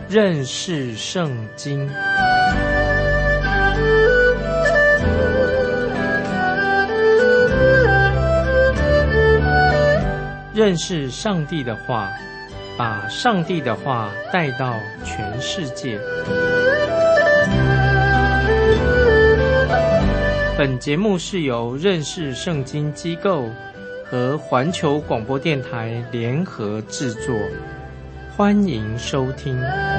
认识圣经。认识上帝的话，把上帝的话带到全世界。本节目是由认识圣经机构和环球广播电台联合制作，欢迎收听。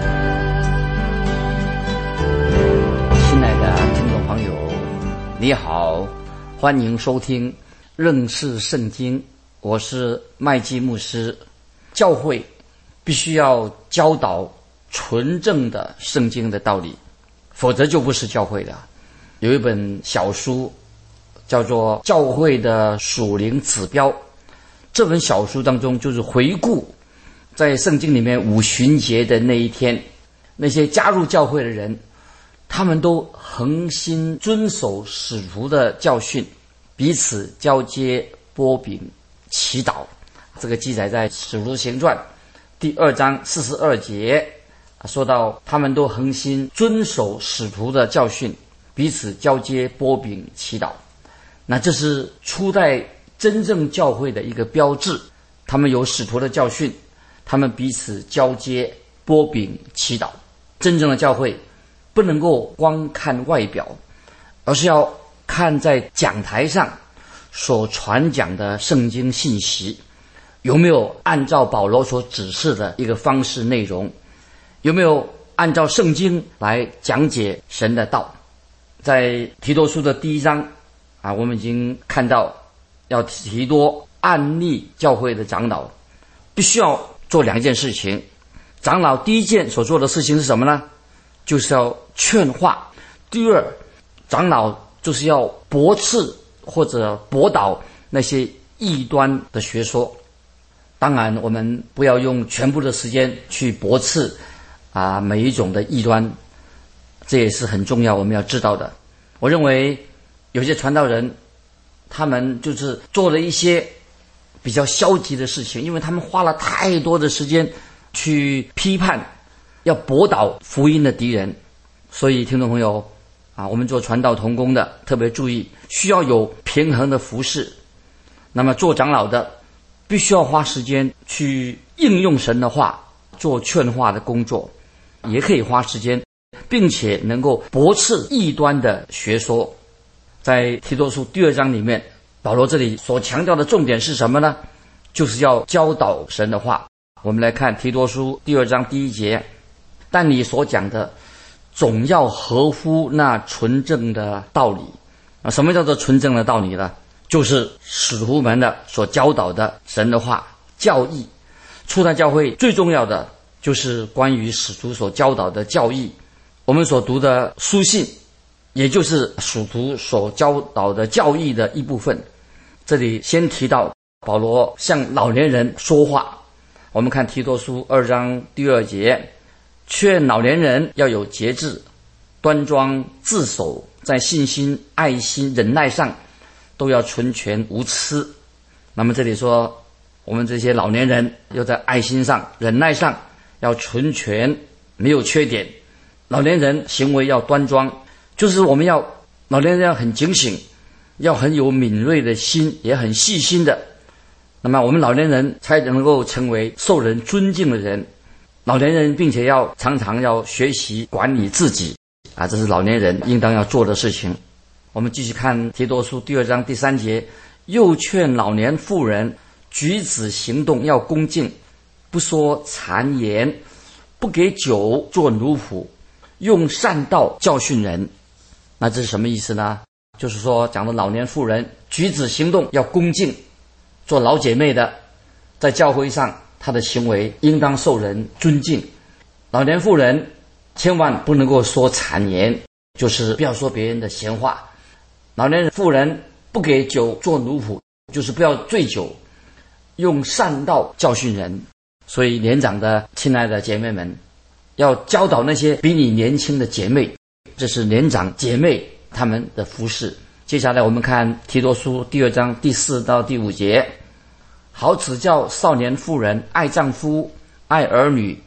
亲爱的听众朋友，你好，欢迎收听认识圣经，我是麦基牧师。教会必须要教导纯正的圣经的道理，否则就不是教会的。有一本小书叫做《教会的属灵指标》，这本小书当中就是回顾在圣经里面五旬节的那一天，那些加入教会的人，他们都恒心遵守使徒的教训，彼此交接擘饼祈祷。这个记载在《使徒行传》第2章42节，说到他们都恒心遵守使徒的教训，彼此交接擘饼祈祷。那这是初代真正教会的一个标志，他们有使徒的教训，他们彼此交接擘饼祈祷。真正的教会不能够光看外表，而是要看在讲台上所传讲的圣经信息有没有按照保罗所指示的一个方式内容，有没有按照圣经来讲解神的道。在提多书的第1章我们已经看到要提多按立教会的长老，必须要做2件事情。长老第一件所做的事情是什么呢？就是要劝化。第二，长老就是要驳斥或者驳倒那些异端的学说。当然我们不要用全部的时间去驳斥每一种的异端，这也是很重要我们要知道的。我认为有些传道人他们就是做了一些比较消极的事情，因为他们花了太多的时间去批判，要驳倒福音的敌人。所以听众朋友我们做传道同工的特别注意，需要有平衡的服事。那么做长老的必须要花时间去应用神的话，做劝化的工作，也可以花时间并且能够驳斥异端的学说。在提多书第2章里面，保罗这里所强调的重点是什么呢？就是要教导神的话。我们来看提多书第2章第1节，但你所讲的总要合乎那纯正的道理。什么叫做纯正的道理呢？就是使徒们的所教导的神的话教义。初代教会最重要的就是关于使徒所教导的教义。我们所读的书信也就是使徒所教导的教义的一部分。这里先提到保罗向老年人说话，我们看提多书2章第2节，劝老年人要有节制，端庄自守，在信心、爱心、忍耐上都要纯全无疵。那么这里说我们这些老年人要在爱心上、忍耐上要纯全，没有缺点。老年人行为要端庄，就是我们要老年人要很警醒，要很有敏锐的心，也很细心的。那么我们老年人才能够成为受人尊敬的人。老年人并且要常常要学习管理自己这是老年人应当要做的事情。我们继续看提多书第2章第3节，又劝老年妇人举止行动要恭敬，不说谗言，不给酒做奴仆，用善道教训人。那这是什么意思呢？就是说讲的老年妇人举止行动要恭敬，做老姐妹的在教会上她的行为应当受人尊敬。老年妇人千万不能够说谗言，就是不要说别人的闲话。老年妇人不给酒做奴仆，就是不要醉酒，用善道教训人。所以年长的亲爱的姐妹们，要教导那些比你年轻的姐妹，这是年长姐妹她们的服事。接下来我们看提多书第2章第4到第5节，好指教少年妇人爱丈夫、爱儿女，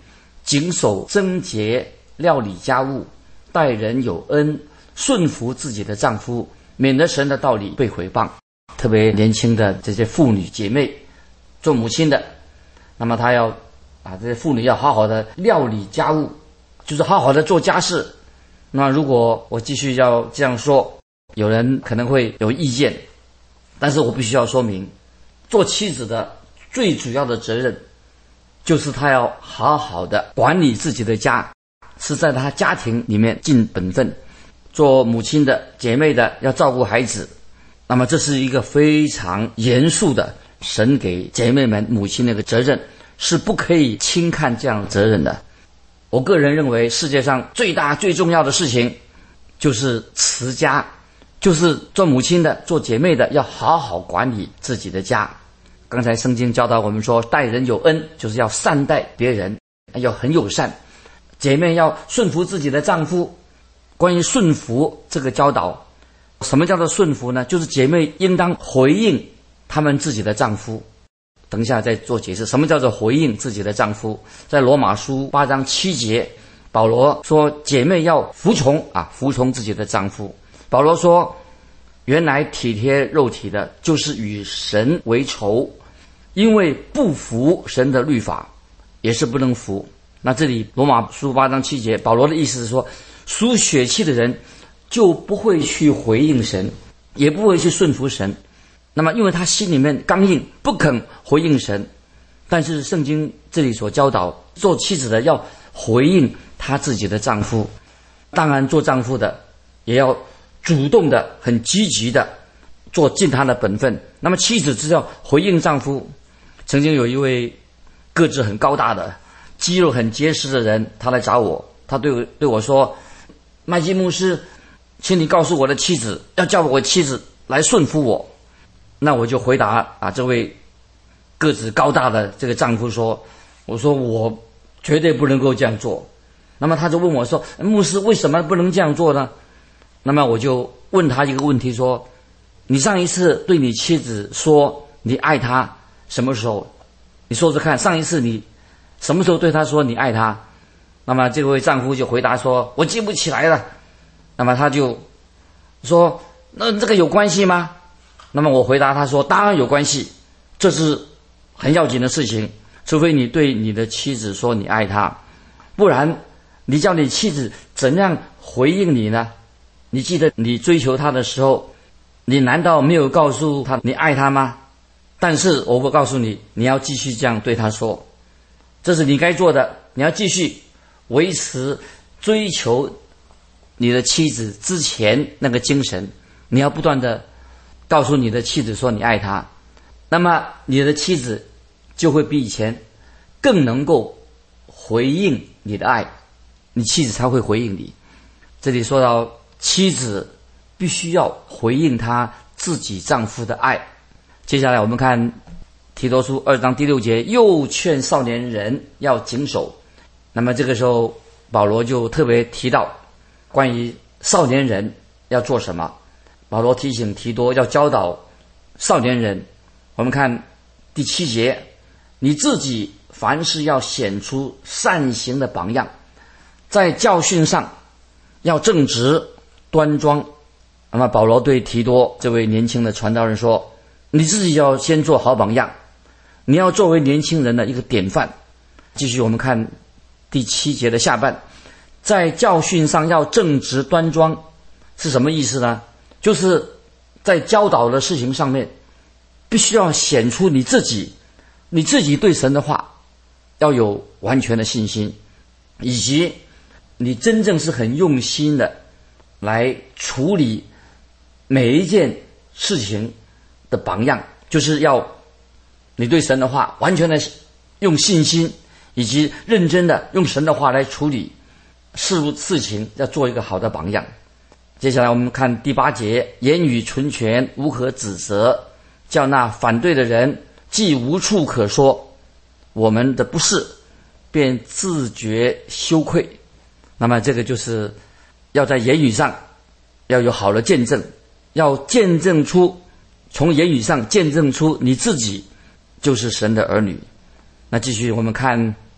谨守贞洁，料理家务，待人有恩，顺服自己的丈夫，免得神的道理被毁谤。特别年轻的这些妇女姐妹，做母亲的，那么她要这些妇女要好好的料理家务，就是好好的做家事。那如果我继续要这样说，有人可能会有意见，但是我必须要说明，做妻子的最主要的责任就是她要好好的管理自己的家，是在她家庭里面尽本分。做母亲的姐妹的要照顾孩子，那么这是一个非常严肃的神给姐妹们母亲那个责任，是不可以轻看这样的责任的。我个人认为世界上最大最重要的事情就是持家，就是做母亲的做姐妹的要好好管理自己的家。刚才圣经教导我们说，待人有恩，就是要善待别人，要很友善。姐妹要顺服自己的丈夫。关于顺服这个教导，什么叫做顺服呢？就是姐妹应当回应他们自己的丈夫。等一下再做解释，什么叫做回应自己的丈夫。在罗马书8章7节，保罗说姐妹要服从自己的丈夫。保罗说，原来体贴肉体的就是与神为仇，因为不服神的律法，也是不能服。那这里罗马书8章7节，保罗的意思是说，属血气的人就不会去回应神，也不会去顺服神。那么因为他心里面刚硬，不肯回应神。但是圣经这里所教导，做妻子的要回应她自己的丈夫。当然做丈夫的也要主动的很积极的做尽他的本分。那么妻子只要回应丈夫。曾经有一位个子很高大的肌肉很结实的人，他来找我，他对我说，麦基牧师，请你告诉我的妻子，要叫我妻子来顺服我。那我就回答这位个子高大的这个丈夫说，我说我绝对不能够这样做。那么他就问我说，牧师为什么不能这样做呢？那么我就问他一个问题说，你上一次对你妻子说你爱她什么时候？你说说看，上一次你什么时候对她说你爱她？那么这位丈夫就回答说，我记不起来了。那么他就说，那这个有关系吗？那么我回答他说，当然有关系，这是很要紧的事情，除非你对你的妻子说你爱她，不然你叫你妻子怎样回应你呢？你记得你追求她的时候，你难道没有告诉她你爱她吗？但是我会告诉你，你要继续这样对她说，这是你该做的，你要继续维持追求你的妻子之前那个精神，你要不断的告诉你的妻子说你爱她，那么你的妻子就会比以前更能够回应你的爱，你妻子才会回应你。这里说到妻子必须要回应她自己丈夫的爱。接下来我们看提多书2章第6节，又劝少年人要谨守。那么这个时候保罗就特别提到关于少年人要做什么。保罗提醒提多要教导少年人。我们看第7节，你自己凡事要显出善行的榜样，在教训上要正直端庄。那么保罗对提多这位年轻的传道人说，你自己要先做好榜样，你要作为年轻人的一个典范。继续我们看第7节的下半，在教训上要正直端庄是什么意思呢？就是在教导的事情上面必须要显出你自己对神的话要有完全的信心，以及你真正是很用心的来处理每一件事情的榜样，就是要你对神的话完全的用信心，以及认真的用神的话来处理事情，要做一个好的榜样。接下来我们看第8节，言语纯全，无可指责，叫那反对的人既无处可说我们的不是，便自觉羞愧。那么这个就是要在言语上要有好的见证，要见证出，从言语上见证出你自己就是神的儿女。那继续我们看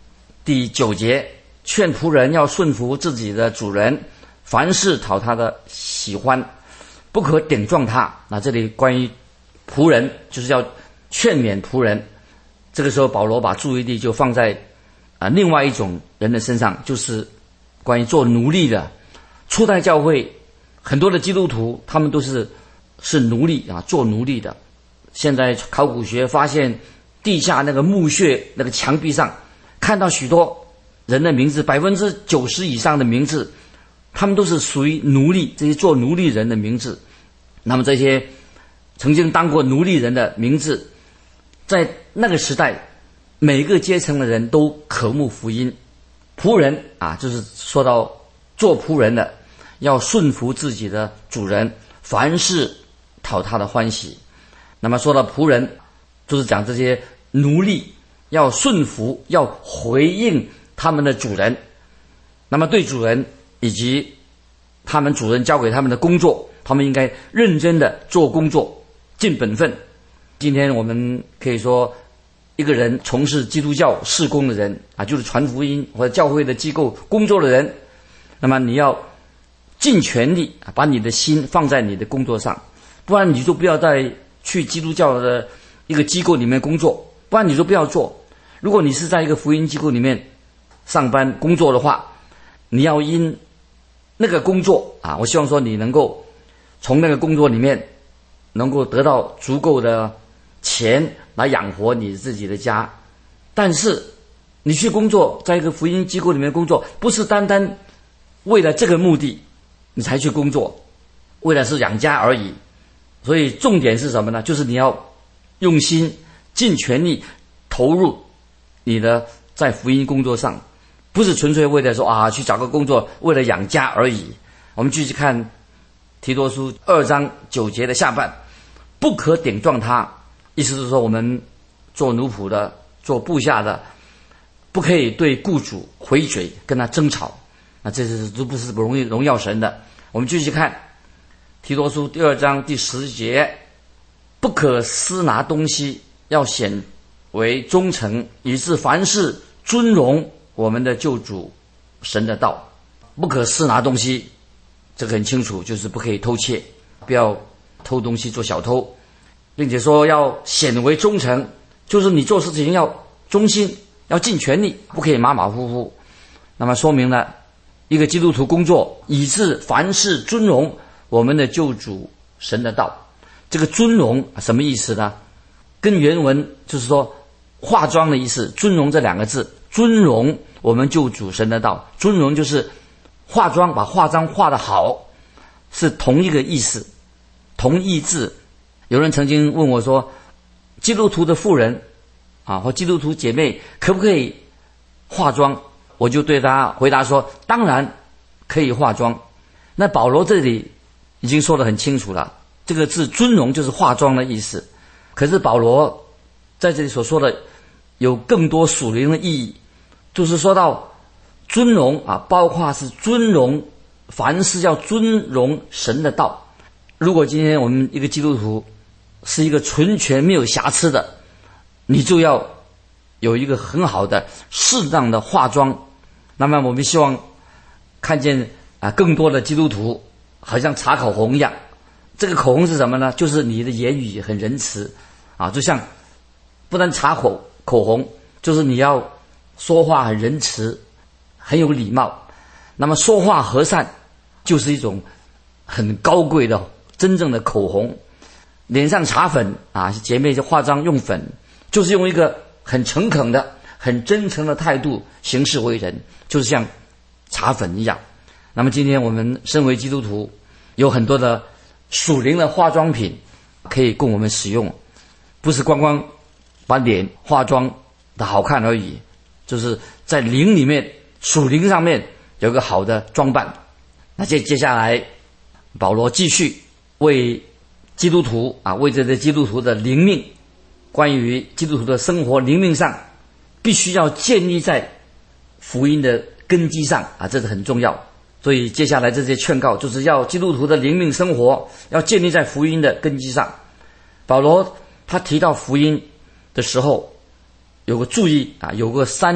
第9节，劝仆人要顺服自己的主人，凡事讨他的喜欢，不可顶撞他。那这里关于仆人，就是要劝勉仆人。这个时候保罗把注意力就放在另外一种人的身上，就是关于做奴隶的。初代教会很多的基督徒，他们都是奴隶做奴隶的。现在考古学发现地下那个墓穴那个墙壁上看到许多人的名字，90%以上的名字，他们都是属于奴隶，这些做奴隶人的名字。那么这些曾经当过奴隶人的名字，在那个时代每个阶层的人都渴慕福音。仆人就是说到做仆人的要顺服自己的主人，凡事讨他的欢喜。那么说到仆人，就是讲这些奴隶要顺服，要回应他们的主人。那么对主人以及他们主人交给他们的工作，他们应该认真的做工作，尽本分。今天我们可以说，一个人从事基督教事工的人就是传福音或者教会的机构工作的人，那么你要尽全力把你的心放在你的工作上，不然你就不要再去基督教的一个机构里面工作，不然你就不要做。如果你是在一个福音机构里面上班工作的话，你要因那个工作我希望说你能够从那个工作里面能够得到足够的钱来养活你自己的家。但是你去工作，在一个福音机构里面工作，不是单单为了这个目的你才去工作，为了是养家而已。所以重点是什么呢？就是你要用心尽全力投入你的在福音工作上，不是纯粹为了说去找个工作为了养家而已。我们继续看提多书2章9节的下半，不可顶撞他，意思是说我们做奴仆的做部下的不可以对雇主回嘴跟他争吵，那这都不是荣耀神的。我们继续看提多书第2章第10节，不可私拿东西，要显为忠诚，以致凡事尊荣我们的救主神的道。不可私拿东西，这个很清楚，就是不可以偷窃，不要偷东西做小偷，并且说要显为忠诚，就是你做事情要忠心，要尽全力，不可以马马虎虎。那么说明了一个基督徒工作，以致凡事尊荣我们的救主神的道。这个尊荣什么意思呢？跟原文就是说化妆的意思，尊荣这2个字，尊荣我们救主神的道，尊荣就是化妆，把化妆画得好，是同一个意思，同义字。有人曾经问我说，基督徒的妇人或基督徒姐妹可不可以化妆？我就对他回答说，当然可以化妆。那保罗这里已经说得很清楚了，这个字尊荣就是化妆的意思。可是保罗在这里所说的有更多属灵的意义，就是说到尊荣包括是尊荣，凡事要尊荣神的道。如果今天我们一个基督徒是一个纯全没有瑕疵的，你就要有一个很好的适当的化妆。那么我们希望看见更多的基督徒好像擦口红一样。这个口红是什么呢？就是你的言语很仁慈就像不但擦口红，就是你要说话很仁慈，很有礼貌。那么说话和善就是一种很高贵的真正的口红。脸上擦粉姐妹就化妆用粉，就是用一个很诚恳的很真诚的态度行事为人，就是像擦粉一样。那么今天我们身为基督徒，有很多的属灵的化妆品可以供我们使用，不是光光把脸化妆的好看而已，就是在灵里面属灵上面有个好的装扮。那接下来保罗继续为基督徒为这些基督徒的灵命，关于基督徒的生活灵命上必须要建立在福音的根基上这是很重要。所以接下来这些劝告就是要基督徒的灵命生活要建立在福音的根基上。保罗他提到福音的时候有个注意有个三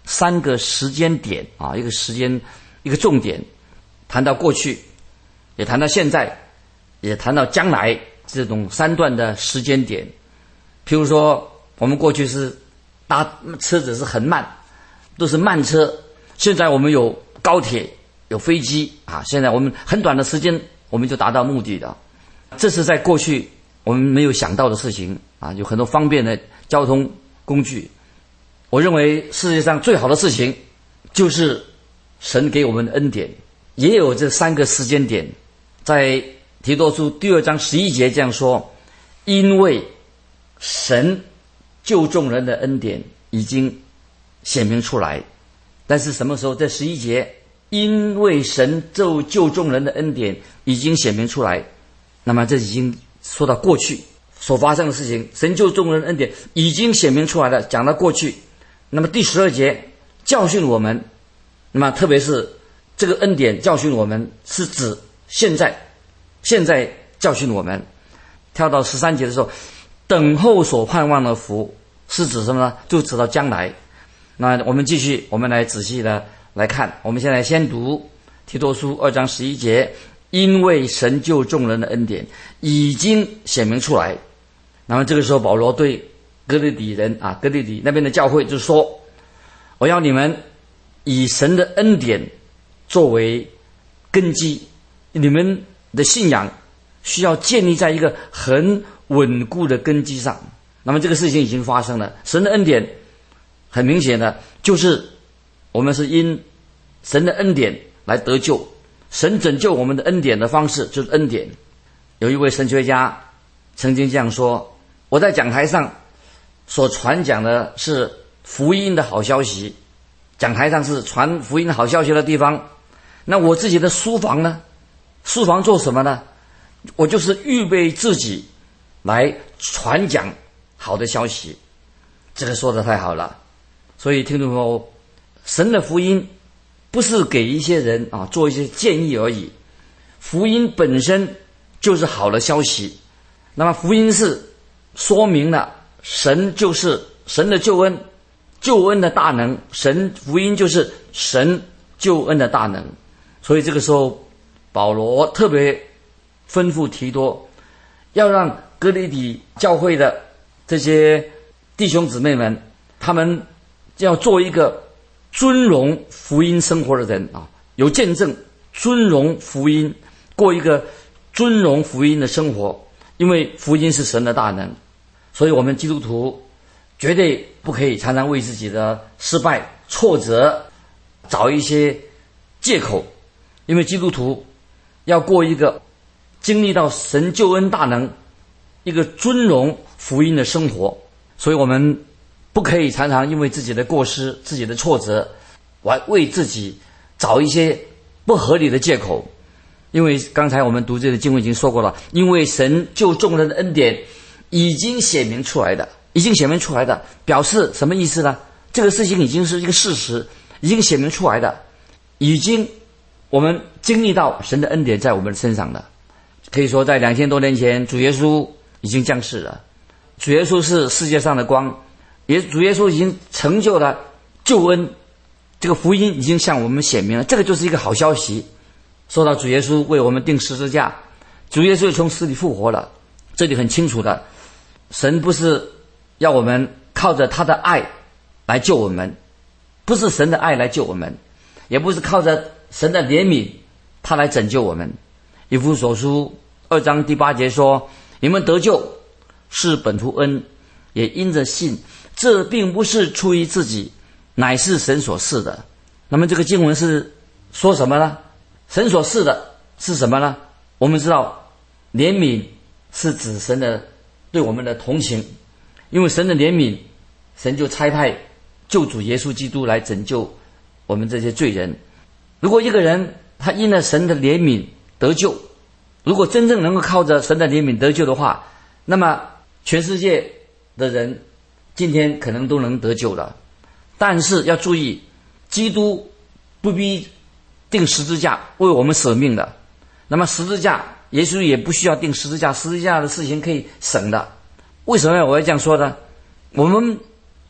3个时间点啊，一个时间，一个重点，谈到过去，也谈到现在，也谈到将来，这种3段的时间点。譬如说，我们过去是搭车子是很慢，都是慢车，现在我们有高铁，有飞机啊，现在我们很短的时间我们就达到目的的。这是在过去我们没有想到的事情啊，有很多方便的交通工具。我认为世界上最好的事情就是神给我们的恩典，也有这3个时间点。在提多书第2章11节这样说，因为神救众人的恩典已经显明出来。但是什么时候？在11节，因为神救众人的恩典已经显明出来，那么这已经说到过去所发生的事情，神救众人的恩典已经显明出来了，讲到过去。那么第12节教训我们，那么特别是这个恩典教训我们是指现在教训我们。跳到13节的时候，等候所盼望的福是指什么呢？就指到将来。那我们继续，我们来仔细的来看。我们现在先读提多书2章11节，因为神救众人的恩典已经显明出来。那么这个时候保罗对哥林底人啊，哥林底那边的教会就说，我要你们以神的恩典作为根基，你们的信仰需要建立在一个很稳固的根基上。那么这个事情已经发生了，神的恩典很明显的就是我们是因神的恩典来得救，神拯救我们的恩典的方式就是恩典。有一位神学家曾经这样说，我在讲台上所传讲的是福音的好消息，讲台上是传福音的好消息的地方，那我自己的书房呢？书房做什么呢？我就是预备自己来传讲好的消息。这个说得太好了。所以听众朋友，神的福音不是给一些人啊做一些建议而已，福音本身就是好的消息。那么福音是说明了神就是神的救恩，救恩的大能，福音就是神救恩的大能。所以这个时候保罗特别吩咐提多，要让哥林底教会的这些弟兄姊妹们，他们要做一个尊荣福音生活的人啊，有见证，尊荣福音，过一个尊荣福音的生活。因为福音是神的大能，所以我们基督徒绝对不可以常常为自己的失败、挫折找一些借口。因为基督徒要过一个经历到神救恩大能、一个尊荣福音的生活，所以我们不可以常常因为自己的过失、自己的挫折，为自己找一些不合理的借口。因为刚才我们读这个经文已经说过了，因为神救众人的恩典已经显明出来的，表示什么意思呢？这个事情已经是一个事实，已经显明出来的，已经我们经历到神的恩典在我们身上了。可以说在2000多年前，主耶稣已经降世了，主耶稣是世界上的光，主耶稣已经成就了救恩，这个福音已经向我们显明了，这个就是一个好消息。说到主耶稣为我们钉十字架，主耶稣从死里复活了，这里很清楚的，神不是要我们靠着他的爱来救我们，不是神的爱来救我们，也不是靠着神的怜悯他来拯救我们。以弗所书2章第8节说，你们得救是本乎恩，也因着信，这并不是出于自己，乃是神所赐的。那么这个经文是说什么呢？神所赐的是什么呢？我们知道怜悯是指神的对我们的同情，因为神的怜悯，神就差派救主耶稣基督来拯救我们这些罪人。如果一个人他因了神的怜悯得救，如果真正能够靠着神的怜悯得救的话，那么全世界的人今天可能都能得救了。但是要注意，基督不必钉十字架为我们舍命的，那么十字架耶稣也不需要钉十字架，十字架的事情可以省的。为什么我要这样说呢？我们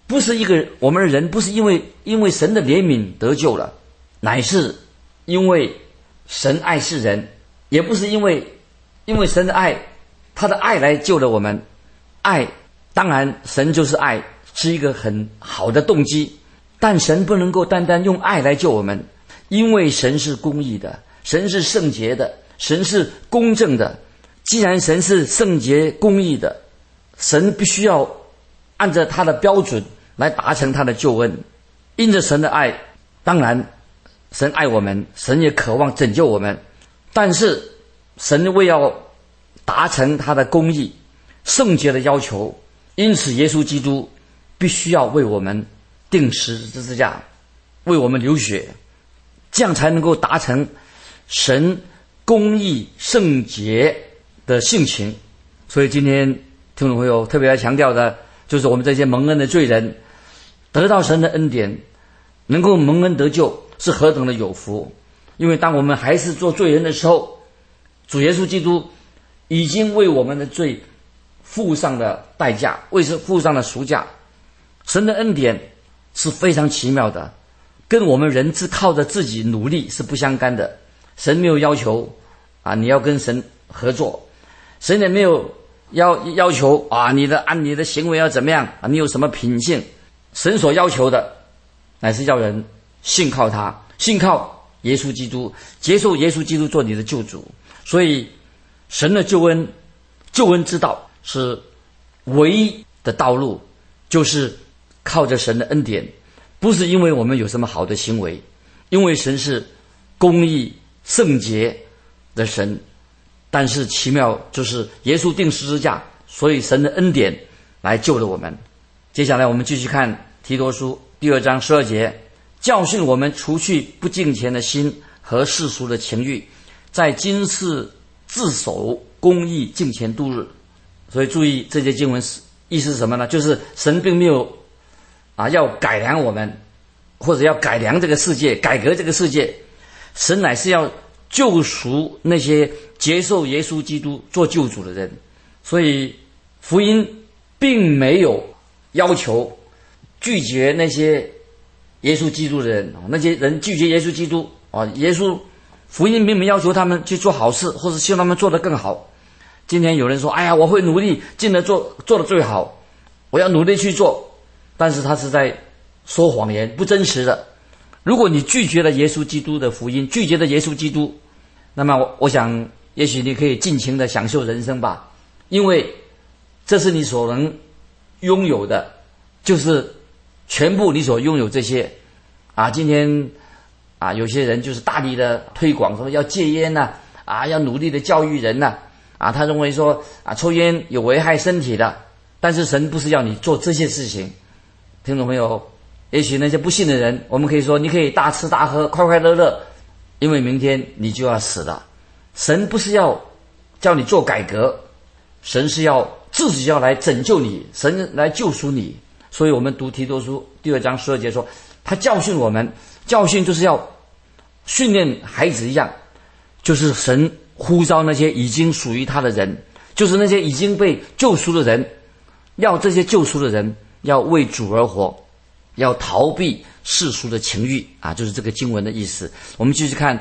不是我们人不是因为神的怜悯得救了，乃是因为神爱世人，也不是因为神的爱，他的爱来救了我们。爱，当然神就是爱，是一个很好的动机，但神不能够单单用爱来救我们，因为神是公义的，神是圣洁的，神是公正的。既然神是圣洁公义的，神必须要按照他的标准来达成他的救恩。因着神的爱，当然神爱我们，神也渴望拯救我们，但是神为要达成他的公义圣洁的要求，因此耶稣基督必须要为我们钉十字架，为我们流血，这样才能够达成神公义圣洁的性情。所以今天听众朋友特别来强调的，就是我们这些蒙恩的罪人得到神的恩典，能够蒙恩得救，是何等的有福。因为当我们还是做罪人的时候，主耶稣基督已经为我们的罪付上了代价，付上了赎价。神的恩典是非常奇妙的，跟我们人靠着自己努力是不相干的。神没有要求你要跟神合作，神也没有要求按你的行为要怎么样你有什么品性。神所要求的乃是要人信靠他，信靠耶稣基督，接受耶稣基督做你的救主。所以神的救恩之道是唯一的道路，就是靠着神的恩典，不是因为我们有什么好的行为，因为神是公义圣洁的神。但是奇妙就是耶稣钉十字架，所以神的恩典来救了我们。接下来我们继续看提多书第2章12节，教训我们除去不敬虔的心和世俗的情欲，在今世自守公义敬虔度日。所以注意这些经文意思是什么呢？就是神并没有要改良我们，或者要改良这个世界，改革这个世界。神乃是要救赎那些接受耶稣基督做救主的人。所以福音并没有要求拒绝那些耶稣基督的人，那些人拒绝耶稣基督福音并没有要求他们去做好事，或者希望他们做得更好。今天有人说我会努力尽力做得最好，我要努力去做，但是他是在说谎言，不真实的。如果你拒绝了耶稣基督的福音，拒绝了耶稣基督，那么我想也许你可以尽情的享受人生吧，因为这是你所能拥有的，就是全部你所拥有这些今天有些人就是大力的推广说要戒烟要努力的教育人他认为说抽烟有危害身体的，但是神不是要你做这些事情。听众朋友，也许那些不信的人，我们可以说你可以大吃大喝快快乐乐，因为明天你就要死了。神不是要叫你做改革，神是要自己要来拯救你，神来救赎你。所以我们读提多书第2章12节说，他教训我们，教训就是要训练孩子一样，就是神呼召那些已经属于他的人，就是那些已经被救赎的人，要这些救赎的人要为主而活，要逃避世俗的情欲就是这个经文的意思。我们继续看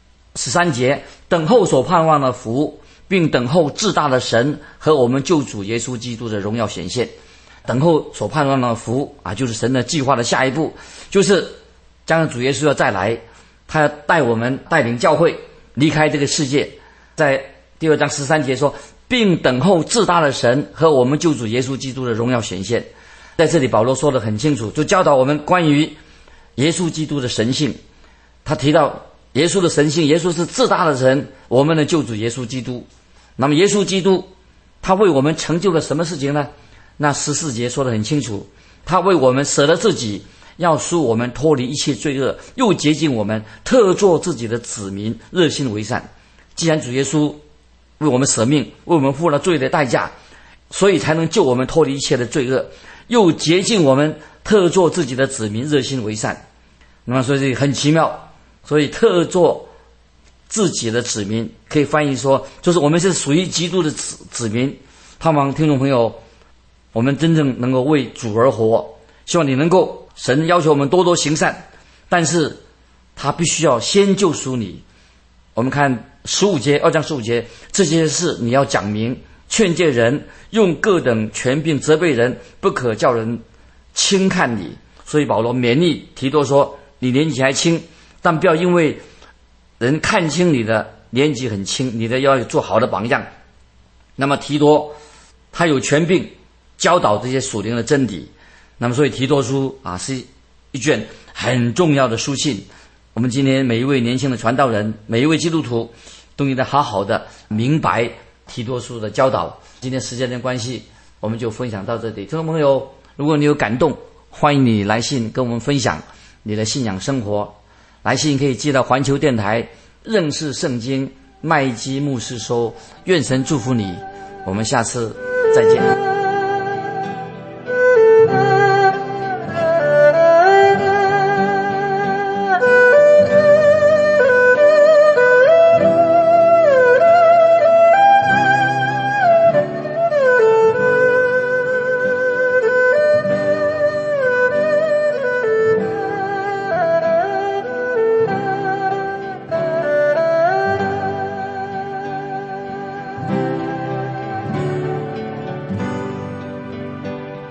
13节，等候所盼望的福，并等候至大的神和我们救主耶稣基督的荣耀显现。等候所盼望的福就是神的计划的下一步，就是将来主耶稣要再来，他要带我们带领教会离开这个世界。在第2章13节说，并等候至大的神和我们救主耶稣基督的荣耀显现。在这里保罗说得很清楚，就教导我们关于耶稣基督的神性。他提到耶稣的神性，耶稣是至大的神，我们的救主耶稣基督。那么耶稣基督他为我们成就了什么事情呢？那14节说得很清楚，他为我们舍了自己，要使我们脱离一切罪恶，又洁净我们，特作自己的子民，热心为善。既然主耶稣为我们舍命，为我们付了罪的代价，所以才能救我们脱离一切的罪恶，又洁净我们，特作自己的子民，热心为善。那么所以很奇妙，所以特作自己的子民可以翻译说，就是我们是属于基督的子民。盼望听众朋友，我们真正能够为主而活， 希望你能够，神要求我们多多行善，但是他必须要先救赎你。我们看2章15节，这些事你要讲明，劝诫人，用各等权柄责备人，不可叫人轻看你。所以保罗勉励提多说，你年纪还轻，但不要因为人看清你的年纪很轻，你的要做好的榜样。那么提多他有权柄教导这些属灵的真理，那么所以提多书是一卷很重要的书信。我们今天每一位年轻的传道人，每一位基督徒都应该好好的明白提多书的教导。今天时间的关系，我们就分享到这里。听众朋友，如果你有感动，欢迎你来信跟我们分享你的信仰生活。来信可以寄到环球电台认识圣经麦基牧师收。愿神祝福你，我们下次再见。